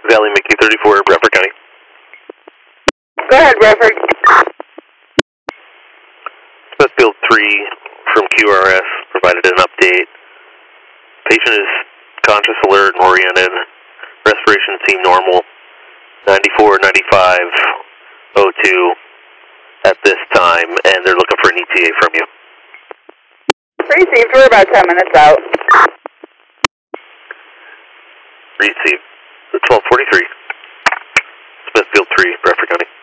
Valley Mickey 34, Bradford County. Go ahead, Bradford. Smithfield 3 from QRS provided an update. Patient is conscious, alert, and oriented. Respiration seemed normal. 94, 95, 02 at this time, and they're looking for an ETA from you. Received. We're about 10 minutes out. Received. 1243. Smithfield 3, Bradford County.